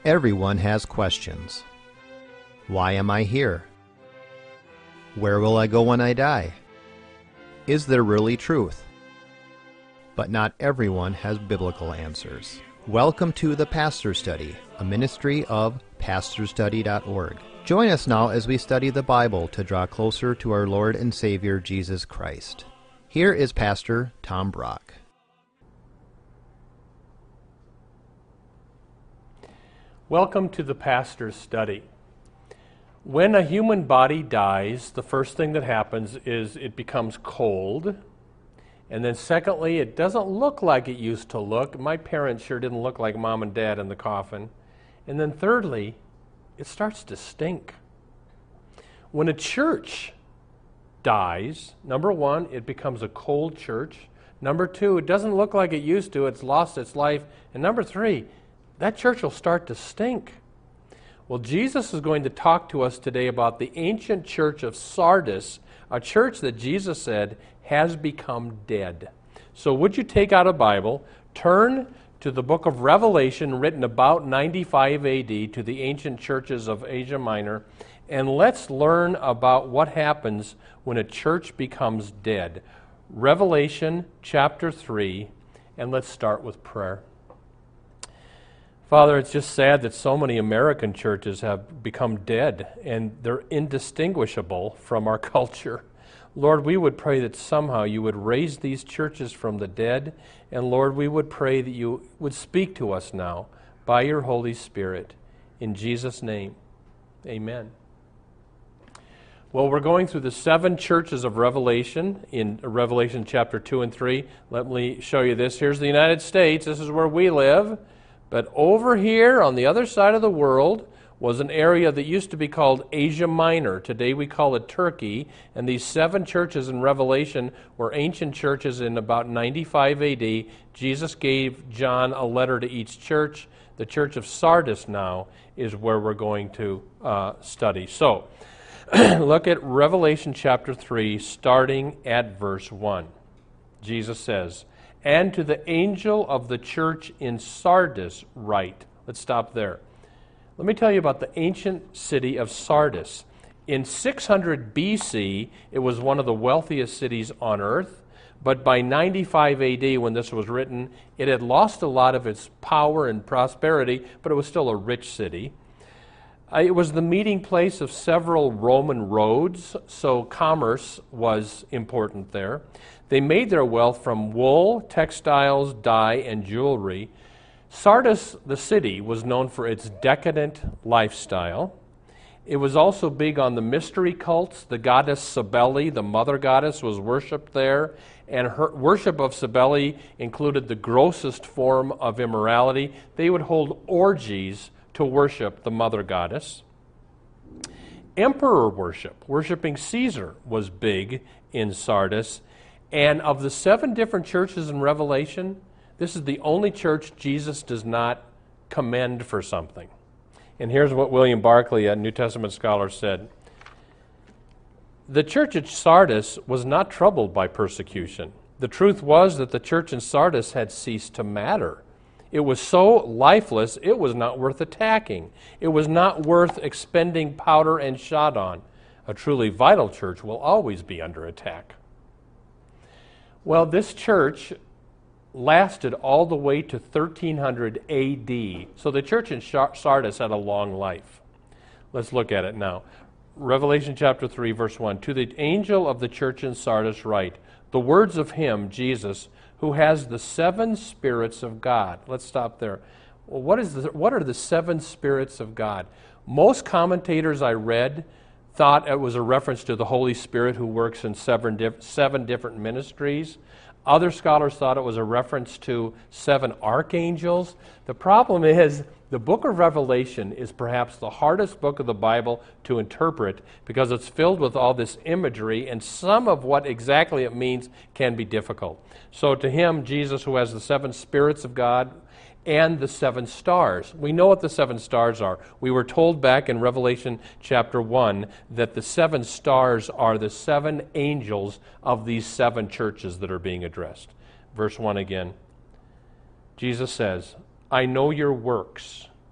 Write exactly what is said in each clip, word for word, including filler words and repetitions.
Everyone has questions. Why am I here? Where will I go when I die? Is there really truth? But not everyone has biblical answers. Welcome to the Pastor Study, a ministry of pastor study dot org. Join us now as we study the Bible to draw closer to our Lord and Savior Jesus Christ. Here is Pastor Tom Brock. Welcome to the Pastor's Study. When a human body dies, the first thing that happens is it becomes cold. And then secondly, it doesn't look like it used to look. My parents sure didn't look like Mom and Dad in the coffin. And then thirdly, it starts to stink. When a church dies, number one, it becomes a cold church. Number two, it doesn't look like it used to. It's lost its life. And number three, that church will start to stink. Well, Jesus is going to talk to us today about the ancient church of Sardis, a church that Jesus said has become dead. So would you take out a Bible, turn to the book of Revelation, written about ninety-five A D, to the ancient churches of Asia Minor, and let's learn about what happens when a church becomes dead. Revelation chapter three, and let's start with prayer. Father, it's just sad that so many American churches have become dead, and they're indistinguishable from our culture. Lord, we would pray that somehow you would raise these churches from the dead, and Lord, we would pray that you would speak to us now by your Holy Spirit. In Jesus' name, amen. Well, we're going through the seven churches of Revelation in Revelation chapter two and three. Let me show you this. Here's the United States. This is where we live. But over here on the other side of the world was an area that used to be called Asia Minor. Today we call it Turkey. And these seven churches in Revelation were ancient churches in about ninety-five A D. Jesus gave John a letter to each church. The church of Sardis now is where we're going to uh, study. So look at Revelation chapter three, starting at verse one. Jesus says, "And to the angel of the church in Sardis write." Let's stop there. Let me tell you about the ancient city of Sardis. In six hundred B C, it was one of the wealthiest cities on earth, but by ninety-five A D, when this was written, it had lost a lot of its power and prosperity, but it was still a rich city. It was the meeting place of several Roman roads, so commerce was important there. They made their wealth from wool, textiles, dye, and jewelry. Sardis, the city, was known for its decadent lifestyle. It was also big on the mystery cults. The goddess Cybele, the mother goddess, was worshipped there, and her worship of Cybele included the grossest form of immorality. They would hold orgies to worship the mother goddess. Emperor worship, worshiping Caesar, was big in Sardis. And of the seven different churches in Revelation, this is the only church Jesus does not commend for something. And here's what William Barclay, a New Testament scholar, said. The church at Sardis was not troubled by persecution. The truth was that the church in Sardis had ceased to matter. It was so lifeless, it was not worth attacking. It was not worth expending powder and shot on. A truly vital church will always be under attack. Well, this church lasted all the way to thirteen hundred A D. So the church in Sardis had a long life. Let's look at it now. Revelation chapter three, verse one. "To the angel of the church in Sardis write, the words of him, Jesus, who has the seven spirits of God." Let's stop there. Well, what is the, what are the seven spirits of God? Most commentators I read thought it was a reference to the Holy Spirit who works in seven, diff- seven different ministries. Other scholars thought it was a reference to seven archangels. The problem is the book of Revelation is perhaps the hardest book of the Bible to interpret because it's filled with all this imagery, and some of what exactly it means can be difficult. So to him, Jesus, who has the seven spirits of God, and the seven stars. We know what the seven stars are. We were told back in Revelation chapter one that the seven stars are the seven angels of these seven churches that are being addressed. Verse one again. Jesus says, "I know your works.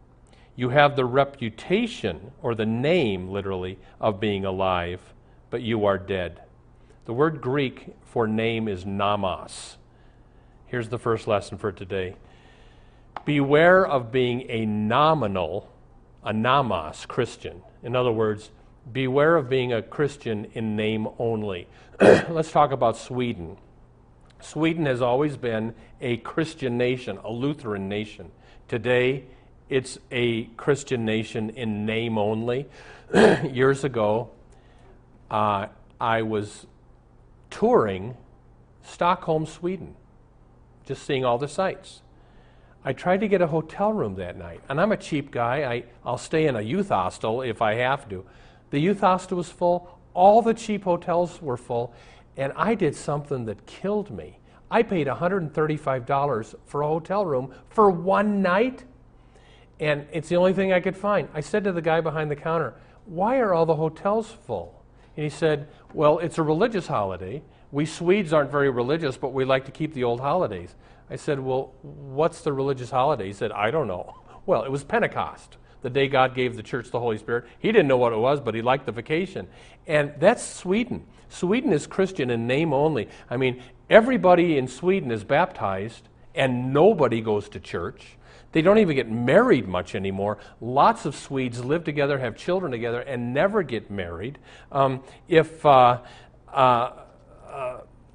You have the reputation, or the name, literally, of being alive, but you are dead. The word Greek for name is nomos. Here's the first lesson for today. Beware of being a nominal, a nomos Christian. In other words, beware of being a Christian in name only. Let's talk about Sweden. Sweden has always been a Christian nation, a Lutheran nation. Today, it's a Christian nation in name only. Years ago, uh, I was touring Stockholm, Sweden, just seeing all the sights. I tried to get a hotel room that night, and I'm a cheap guy. I, I'll stay in a youth hostel if I have to. The youth hostel was full. All the cheap hotels were full, and I did something that killed me. I paid one hundred thirty-five dollars for a hotel room for one night, and it's the only thing I could find. I said to the guy behind the counter, "Why are all the hotels full?" And he said, "Well, it's a religious holiday. We Swedes aren't very religious, but we like to keep the old holidays." I said, "Well, what's the religious holiday?" He said, "I don't know." Well, it was Pentecost, the day God gave the church the Holy Spirit. He didn't know what it was, but he liked the vacation. And that's Sweden. Sweden is Christian in name only. I mean, everybody in Sweden is baptized, and nobody goes to church. They don't even get married much anymore. Lots of Swedes live together, have children together, and never get married. Um, if uh, uh, uh,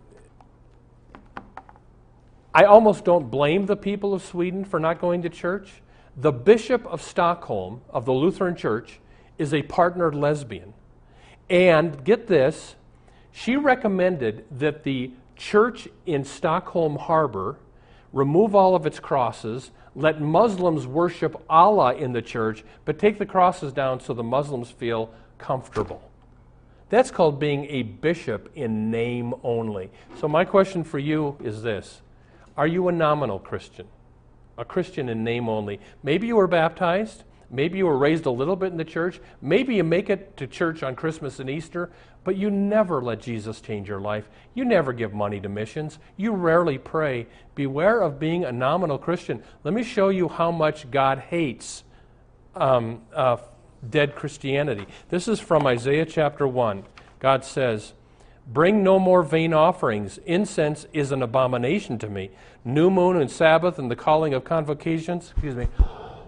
I almost don't blame the people of Sweden for not going to church. The Bishop of Stockholm, of the Lutheran Church, is a partnered lesbian. And get this, she recommended that the church in Stockholm Harbor remove all of its crosses, let Muslims worship Allah in the church, but take the crosses down so the Muslims feel comfortable. That's called being a bishop in name only. So my question for you is this. Are you a nominal Christian? A Christian in name only? Maybe you were baptized. Maybe you were raised a little bit in the church. Maybe you make it to church on Christmas and Easter, but you never let Jesus change your life. You never give money to missions. You rarely pray. Beware of being a nominal Christian. Let me show you how much God hates um, uh, dead Christianity. This is from Isaiah chapter one. God says, "Bring no more vain offerings. Incense is an abomination to me. New moon and Sabbath and the calling of convocations." Excuse me.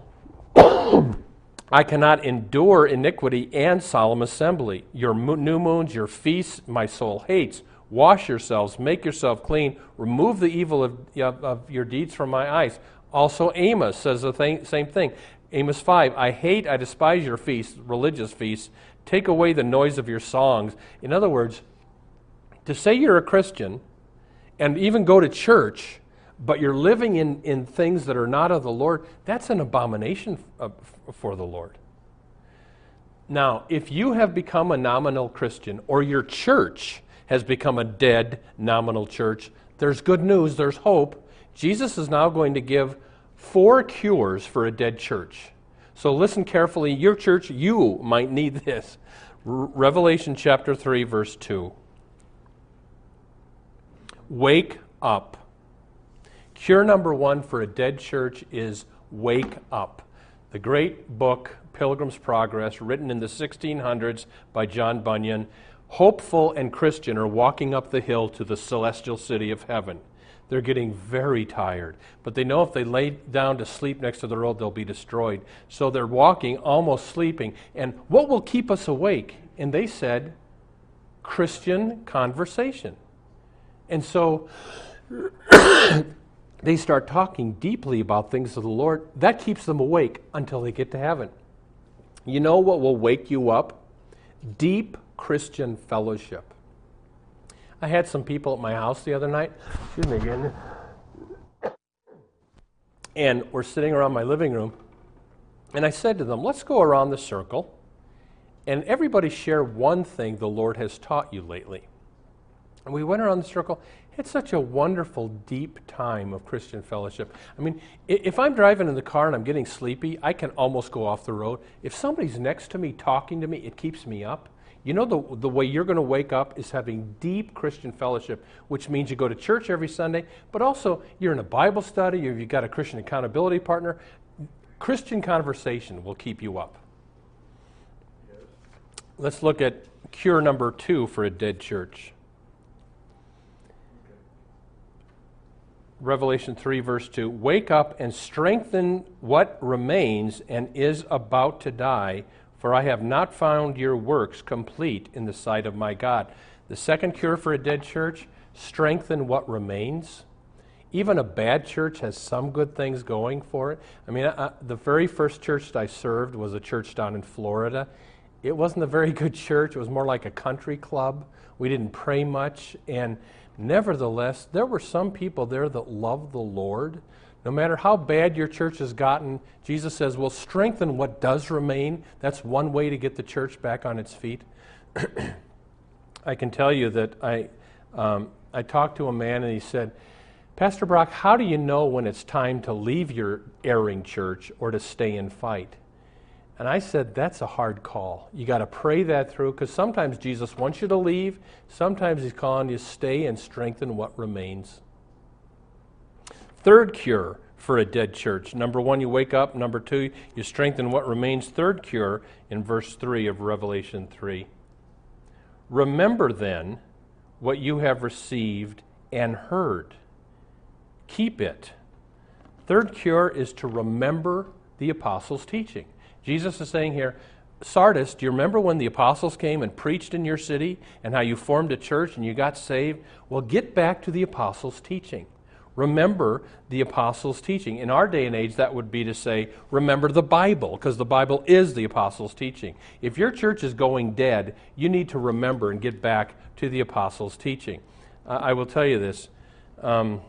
"I cannot endure iniquity and solemn assembly. Your mo- new moons, your feasts, my soul hates. Wash yourselves, make yourself clean. Remove the evil of, of, of your deeds from my eyes." Also Amos says the thing, same thing. Amos five, "I hate, I despise your feasts, religious feasts. Take away the noise of your songs." In other words, to say you're a Christian and even go to church, but you're living in, in things that are not of the Lord, that's an abomination for the Lord. Now, if you have become a nominal Christian, or your church has become a dead nominal church, there's good news, there's hope. Jesus is now going to give four cures for a dead church. So listen carefully. Your church, you might need this. R- Revelation chapter three, verse two. Wake up. Cure number one for a dead church is wake up. The great book, Pilgrim's Progress, written in the sixteen hundreds by John Bunyan, hopeful and Christian are walking up the hill to the celestial city of heaven. They're getting very tired, but they know if they lay down to sleep next to the road, they'll be destroyed. So they're walking, almost sleeping. And what will keep us awake? And they said, Christian conversation. And so they start talking deeply about things of the Lord. That keeps them awake until they get to heaven. You know what will wake you up? Deep Christian fellowship. I had some people at my house the other night. Excuse me again. And we're sitting around my living room. And I said to them, let's go around the circle and everybody share one thing the Lord has taught you lately. And we went around the circle. It's such a wonderful, deep time of Christian fellowship. I mean, if I'm driving in the car and I'm getting sleepy, I can almost go off the road. If somebody's next to me talking to me, it keeps me up. You know, the, the way you're going to wake up is having deep Christian fellowship, which means you go to church every Sunday, but also you're in a Bible study, you've got a Christian accountability partner. Christian conversation will keep you up. Let's look at cure number two for a dead church. Revelation three, verse two, wake up and strengthen what remains and is about to die, for I have not found your works complete in the sight of my God. The second cure for a dead church, strengthen what remains. Even a bad church has some good things going for it. I mean, I, the very first church that I served was a church down in Florida. It wasn't a very good church. It was more like a country club. We didn't pray much, and nevertheless, there were some people there that loved the Lord. No matter how bad your church has gotten, Jesus says, well, strengthen what does remain. That's one way to get the church back on its feet. I can tell you that I, um, I talked to a man and he said, Pastor Brock, how do you know when it's time to leave your erring church or to stay and fight? And I said, that's a hard call. You got to pray that through, because sometimes Jesus wants you to leave. Sometimes he's calling you to stay and strengthen what remains. Third cure for a dead church. Number one, you wake up. Number two, you strengthen what remains. Third cure in verse three of Revelation three. Remember then what you have received and heard. Keep it. Third cure is to remember the apostles' teaching. Jesus is saying here, Sardis, do you remember when the apostles came and preached in your city and how you formed a church and you got saved? Well, get back to the apostles' teaching. Remember the apostles' teaching. In our day and age, that would be to say, remember the Bible, because the Bible is the apostles' teaching. If your church is going dead, you need to remember and get back to the apostles' teaching. Uh, I will tell you this. Um,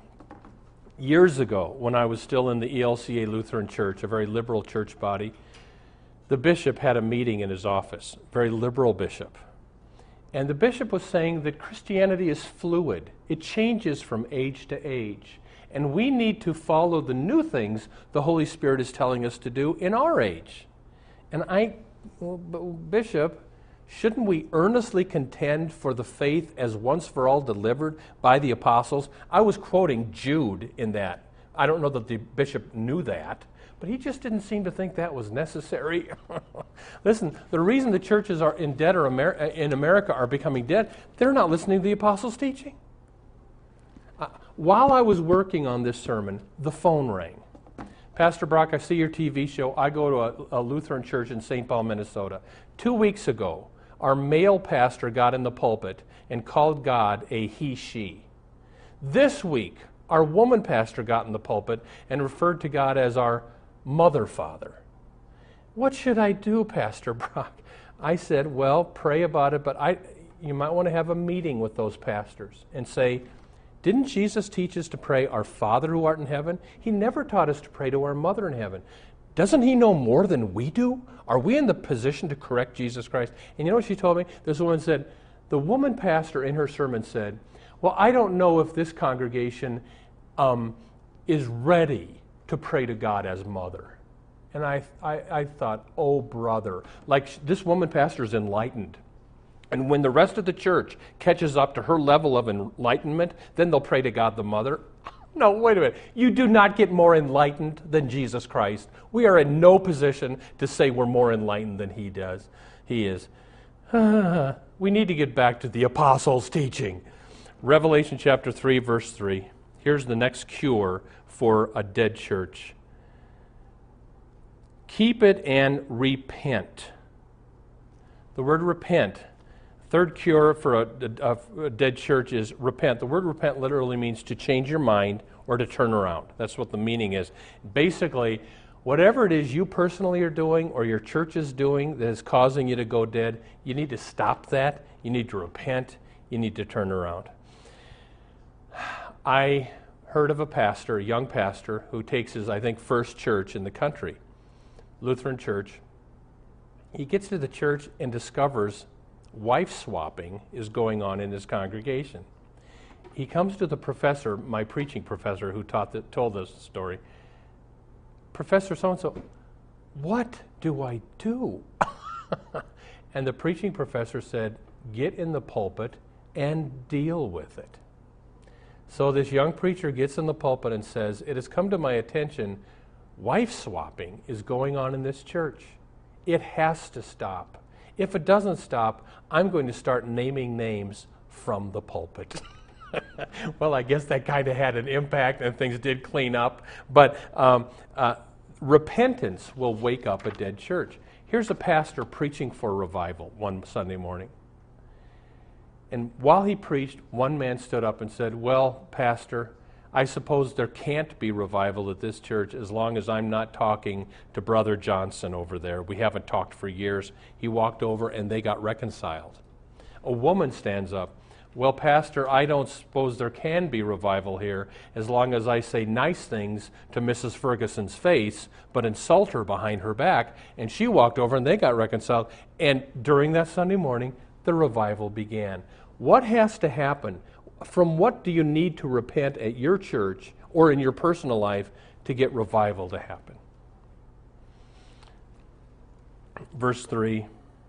years ago, when I was still in the E L C A Lutheran Church, a very liberal church body, the bishop had a meeting in his office, very liberal bishop. And the bishop was saying that Christianity is fluid. It changes from age to age. And we need to follow the new things the Holy Spirit is telling us to do in our age. And I, well, Bishop, shouldn't we earnestly contend for the faith as once for all delivered by the apostles? I was quoting Jude in that. I don't know that the bishop knew that, but he just didn't seem to think that was necessary. Listen, the reason the churches are in dead or Amer- in America are becoming dead, they're not listening to the apostles' teaching. Uh, while I was working on this sermon, the phone rang. Pastor Brock, I see your T V show. I go to a, a Lutheran church in Saint Paul, Minnesota. Two weeks ago, our male pastor got in the pulpit and called God a he, she. This week, our woman pastor got in the pulpit and referred to God as our mother, father. What should I do, Pastor Brock? I said, well, pray about it, but I, you might want to have a meeting with those pastors and say, didn't Jesus teach us to pray, our Father who art in heaven? He never taught us to pray to our mother in heaven. Doesn't he know more than we do? Are we in the position to correct Jesus Christ? And you know what she told me? This woman said, the woman pastor in her sermon said, well, I don't know if this congregation um, is ready to pray to God as mother. And I, I, I thought, oh, brother, like this woman pastor is enlightened. And when the rest of the church catches up to her level of enlightenment, then they'll pray to God the mother. No, wait a minute. You do not get more enlightened than Jesus Christ. We are in no position to say we're more enlightened than he does. He is. Uh, we need to get back to the apostles' teaching. Revelation chapter three, verse three. Here's the next cure for a dead church. Keep it and repent. The word repent. Third cure for a, a, a dead church is repent. The word repent literally means to change your mind or to turn around. That's what the meaning is. Basically, whatever it is you personally are doing or your church is doing that is causing you to go dead, you need to stop that. You need to repent. You need to turn around. I heard of a pastor, a young pastor, who takes his, I think, first church in the country, Lutheran church. He gets to the church and discovers wife swapping is going on in his congregation. He comes to the professor, my preaching professor, who taught the, told us the story. Professor so-and-so, what do I do? And the preaching professor said, get in the pulpit and deal with it. So this young preacher gets in the pulpit and says, it has come to my attention Wife swapping is going on in this church. It has to stop. If it doesn't stop, I'm going to start naming names from the pulpit. Well, I guess that kind of had an impact and things did clean up. But um, uh, repentance will wake up a dead church. Here's a pastor preaching for revival one Sunday morning. And while he preached, one man stood up and said, "Well, Pastor, I suppose there can't be revival at this church as long as I'm not talking to Brother Johnson over there. We haven't talked for years." He walked over and they got reconciled. A woman stands up. "Well, Pastor, I don't suppose there can be revival here as long as I say nice things to Missus Ferguson's face, but insult her behind her back." And she walked over and they got reconciled. And during that Sunday morning, the revival began. What has to happen? From what do you need to repent at your church or in your personal life to get revival to happen? Verse three,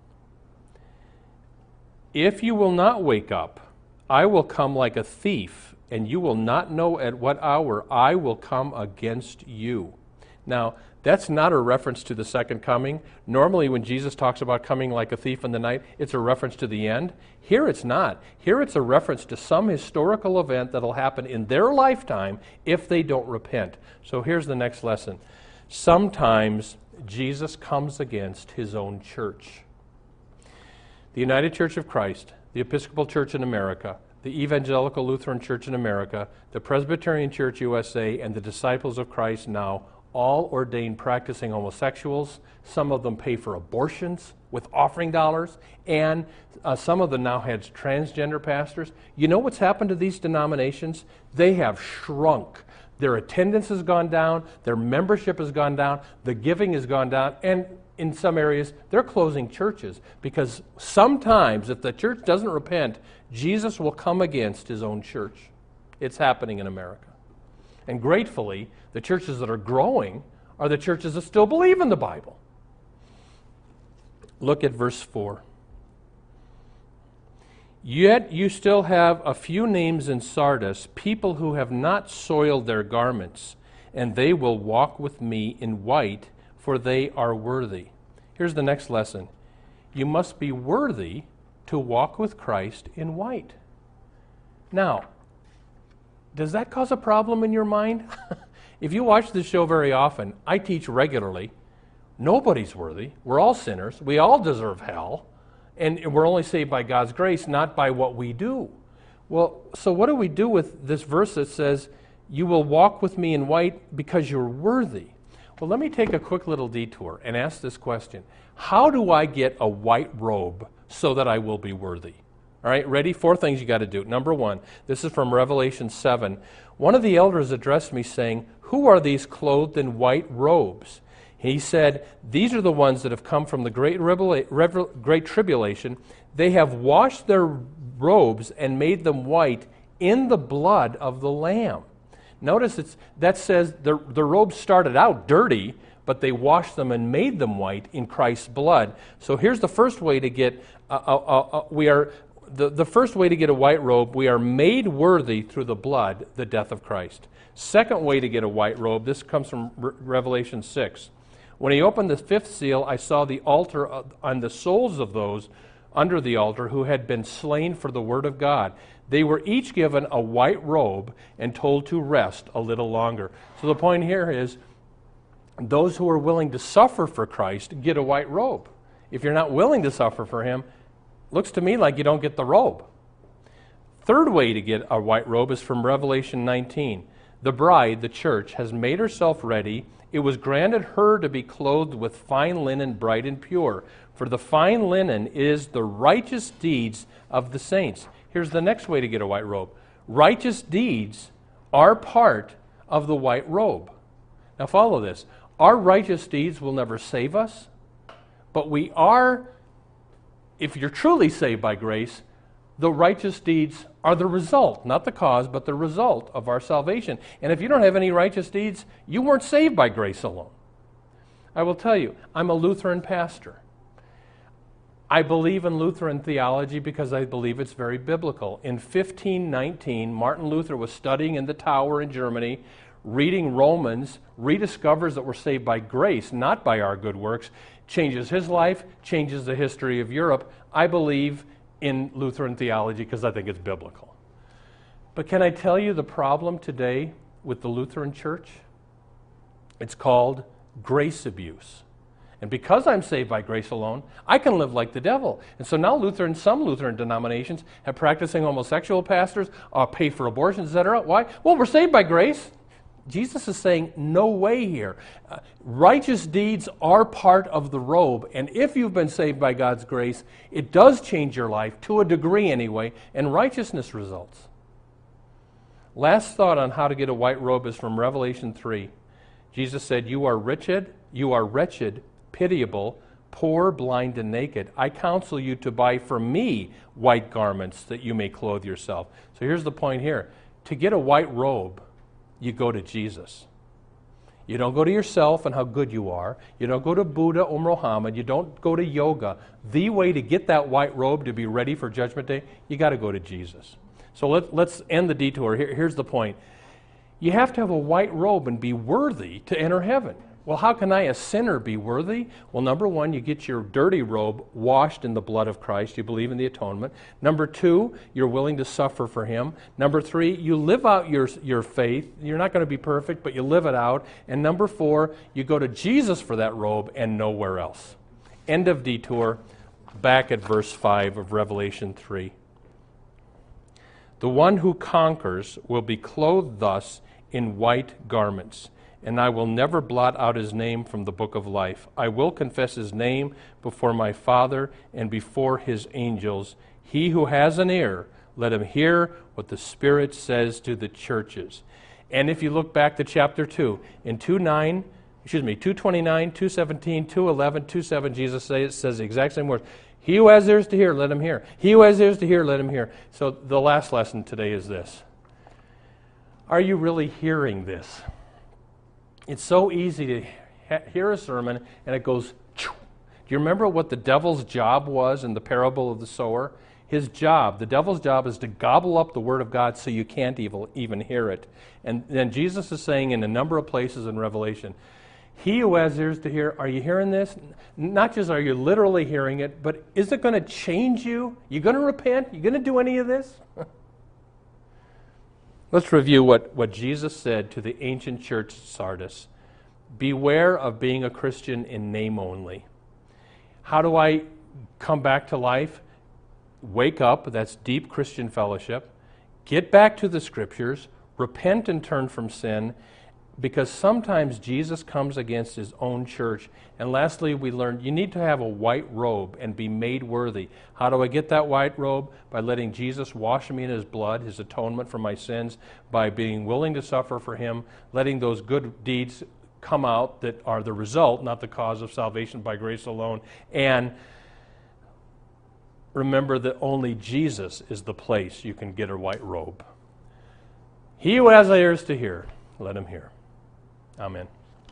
"If you will not wake up, I will come like a thief, and you will not know at what hour I will come against you." Now, that's not a reference to the second coming. Normally, when Jesus talks about coming like a thief in the night, it's a reference to the end. Here it's not. Here it's a reference to some historical event that will happen in their lifetime if they don't repent. So here's the next lesson. Sometimes Jesus comes against his own church. The United Church of Christ, the Episcopal Church in America, the Evangelical Lutheran Church in America, the Presbyterian Church U S A, and the Disciples of Christ now all ordain practicing homosexuals. Some of them pay for abortions with offering dollars, and uh, some of them now have transgender pastors. You know what's happened to these denominations? They have shrunk. Their attendance has gone down, their membership has gone down, the giving has gone down, and in some areas, they're closing churches because sometimes if the church doesn't repent, Jesus will come against his own church. It's happening in America. And gratefully, the churches that are growing are the churches that still believe in the Bible. Look at verse four. "Yet you still have a few names in Sardis, people who have not soiled their garments, and they will walk with me in white, for they are worthy." Here's the next lesson. You must be worthy to walk with Christ in white. Now, does that cause a problem in your mind? If you watch this show very often, I teach regularly, nobody's worthy. We're all sinners. We all deserve hell. And we're only saved by God's grace, not by what we do. Well, so what do we do with this verse that says, "You will walk with me in white because you're worthy"? Well, let me take a quick little detour and ask this question. How do I get a white robe so that I will be worthy? All right, ready? Four things you got to do. Number one, this is from Revelation seven. One of the elders addressed me saying, "Who are these clothed in white robes?" He said, "These are the ones that have come from the great, revela- revel- great tribulation. They have washed their robes and made them white in the blood of the Lamb." Notice it's, that says the, the robes started out dirty, but they washed them and made them white in Christ's blood. So here's the first way to get, uh, uh, uh, we are, the, the first way to get a white robe, we are made worthy through the blood, the death of Christ. Second way to get a white robe, this comes from Re- Revelation six. "When he opened the fifth seal, I saw the altar on the souls of those under the altar who had been slain for the word of God. They were each given a white robe and told to rest a little longer." So the point here is, those who are willing to suffer for Christ get a white robe. If you're not willing to suffer for him, looks to me like you don't get the robe. Third way to get a white robe is from Revelation nineteen. "The bride, the church, has made herself ready. It was granted her to be clothed with fine linen, bright and pure. For the fine linen is the righteous deeds of the saints." Here's the next way to get a white robe. Righteous deeds are part of the white robe. Now follow this. Our righteous deeds will never save us, but we are, if you're truly saved by grace, the righteous deeds are the result, not the cause, but the result of our salvation. And if you don't have any righteous deeds, you weren't saved by grace alone. I will tell you, I'm a Lutheran pastor. I believe in Lutheran theology because I believe it's very biblical. In fifteen nineteen, Martin Luther was studying in the tower in Germany, reading Romans, rediscovers that we're saved by grace, not by our good works, changes his life, changes the history of Europe. I believe in Lutheran theology because I think it's biblical. But can I tell you the problem today with the Lutheran Church? It's called grace abuse. And because I'm saved by grace alone, I can live like the devil. And so now Lutheran, some Lutheran denominations have practicing homosexual pastors, uh, pay for abortions, et cetera. Why? Well, we're saved by grace. Jesus is saying, no way here. Uh, righteous deeds are part of the robe, and if you've been saved by God's grace, it does change your life, to a degree anyway, and righteousness results. Last thought on how to get a white robe is from Revelation three. Jesus said, you are wretched, you are wretched, pitiable, poor, blind, and naked. I counsel you to buy from me white garments that you may clothe yourself. So here's the point here. To get a white robe, you go to Jesus. You don't go to yourself and how good you are. You don't go to Buddha or Muhammad. You don't go to yoga. The way to get that white robe to be ready for Judgment Day, you got to go to Jesus. So let, let's end the detour. Here, here's the point. You have to have a white robe and be worthy to enter heaven. Well, how can I, a sinner, be worthy? Well, number one, you get your dirty robe washed in the blood of Christ. You believe in the atonement. Number two, you're willing to suffer for him. Number three, you live out your, your faith. You're not going to be perfect, but you live it out. And number four, you go to Jesus for that robe and nowhere else. End of detour. Back at verse five of Revelation three. The one who conquers will be clothed thus in white garments, and I will never blot out his name from the book of life. I will confess his name before my Father and before his angels. He who has an ear, let him hear what the Spirit says to the churches. And if you look back to chapter two, in two nine, excuse me, two twenty-nine, two seventeen, two eleven, two seven, Jesus says, says the exact same words. He who has ears to hear, let him hear. He who has ears to hear, let him hear. So the last lesson today is this. Are you really hearing this? It's so easy to ha- hear a sermon and it goes, Choo. Do you remember what the devil's job was in the parable of the sower? His job, the devil's job is to gobble up the word of God so you can't evil, even hear it. And then Jesus is saying in a number of places in Revelation, he who has ears to hear, are you hearing this? Not just are you literally hearing it, but is it going to change you? You going to repent? You going to do any of this? Let's review what, what Jesus said to the ancient church at Sardis. Beware of being a Christian in name only. How do I come back to life? Wake up, that's deep Christian fellowship. Get back to the Scriptures. Repent and turn from sin, because sometimes Jesus comes against his own church. And lastly, we learned you need to have a white robe and be made worthy. How do I get that white robe? By letting Jesus wash me in his blood, his atonement for my sins, by being willing to suffer for him, letting those good deeds come out that are the result, not the cause of salvation by grace alone. And remember that only Jesus is the place you can get a white robe. He who has ears to hear, let him hear. Amen.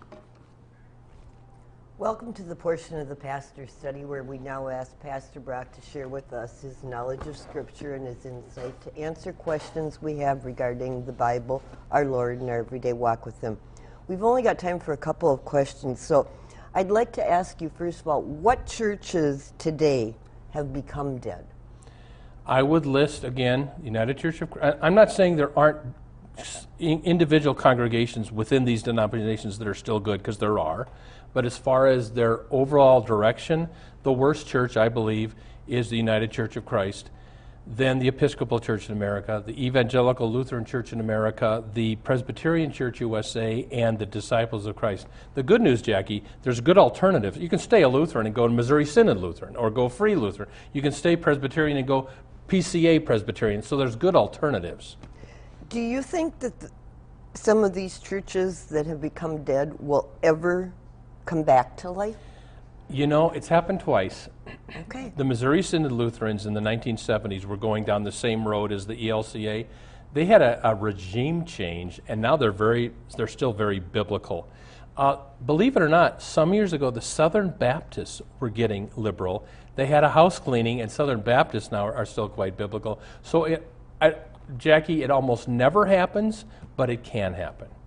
Welcome to the portion of the Pastor Study where we now ask Pastor Brock to share with us his knowledge of Scripture and his insight to answer questions we have regarding the Bible, our Lord, and our everyday walk with him. We've only got time for a couple of questions, so I'd like to ask you first of all, what churches today have become dead? I would list, again, United Church of Christ. I'm not saying there aren't individual congregations within these denominations that are still good, because there are. But as far as their overall direction, the worst church, I believe, is the United Church of Christ, then the Episcopal Church in America, the Evangelical Lutheran Church in America, the Presbyterian Church U S A, and the Disciples of Christ. The good news, Jackie, there's good alternatives. You can stay a Lutheran and go to Missouri Synod Lutheran, or go Free Lutheran. You can stay Presbyterian and go P C A Presbyterian. So there's good alternatives. Do you think that the, some of these churches that have become dead will ever come back to life? You know, it's happened twice. Okay. The Missouri Synod Lutherans in the nineteen seventies were going down the same road as the E L C A. They had a, a regime change, and now they're very, they're still very biblical. Uh, believe it or not, some years ago, the Southern Baptists were getting liberal. They had a house cleaning, and Southern Baptists now are, are still quite biblical. So, it, I, Jackie, it almost never happens, but it can happen.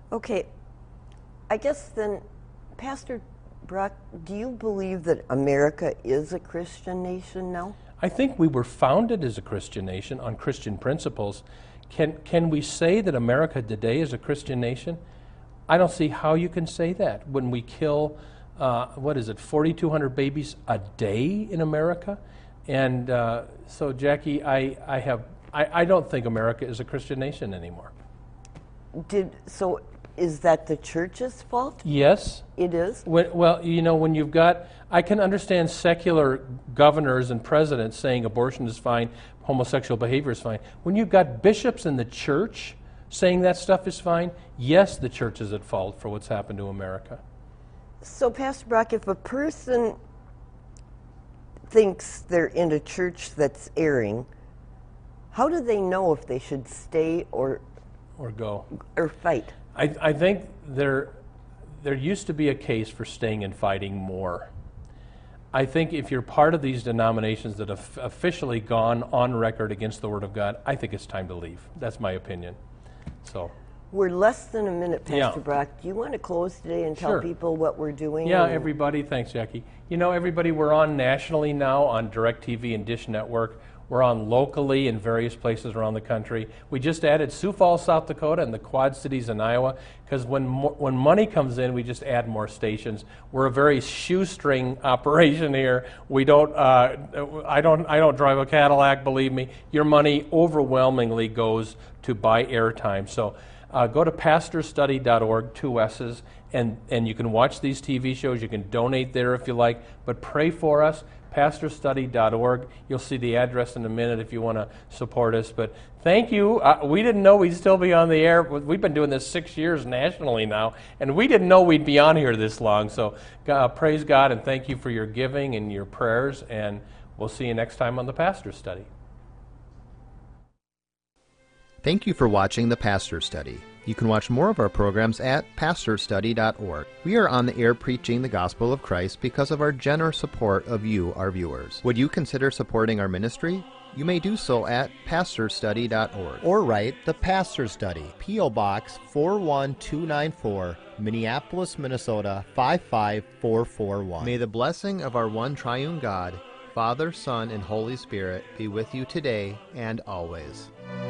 Okay, I guess then, Pastor Brock, do you believe that America is a Christian nation now? I think we were founded as a Christian nation on Christian principles. Can, can we say that America today is a Christian nation? I don't see how you can say that when we kill, uh, what is it, forty-two hundred babies a day in America? And uh, so, Jackie, I, I, have, I, I don't think America is a Christian nation anymore. Did so? Is that the church's fault? Yes. It is? When, well, you know, when you've got, I can understand secular governors and presidents saying abortion is fine, homosexual behavior is fine. When you've got bishops in the church saying that stuff is fine, yes, the church is at fault for what's happened to America. So, Pastor Brock, if a person thinks they're in a church that's erring, how do they know if they should stay or or go or fight? I, I think there there used to be a case for staying and fighting more. I think if you're part of these denominations that have officially gone on record against the Word of God, I think it's time to leave. That's my opinion. So we're less than a minute, Pastor yeah. Brock. Do you want to close today and tell sure. people what we're doing? Yeah, and everybody. Thanks, Jackie. You know, everybody, we're on nationally now on DirecTV and Dish Network. We're on locally in various places around the country. We just added Sioux Falls, South Dakota, and the Quad Cities in Iowa, because when mo- when money comes in, we just add more stations. We're a very shoestring operation here. We don't. Uh, I don't. I don't drive a Cadillac. Believe me, your money overwhelmingly goes to buy airtime. So uh, go to pastor study dot org, two S's, and and you can watch these T V shows. You can donate there if you like, but pray for us. pastor study dot org. You'll see the address in a minute if you want to support us. But thank you. Uh, we didn't know we'd still be on the air. We've been doing this six years nationally now, and we didn't know we'd be on here this long. So uh, praise God, and thank you for your giving and your prayers, and we'll see you next time on the Pastor Study. Thank you for watching the Pastor Study. You can watch more of our programs at pastor study dot org. We are on the air preaching the gospel of Christ because of our generous support of you, our viewers. Would you consider supporting our ministry? You may do so at pastor study dot org. Or write The Pastor Study, P O Box four one two nine four, Minneapolis, Minnesota five five four four one. May the blessing of our one triune God, Father, Son, and Holy Spirit be with you today and always.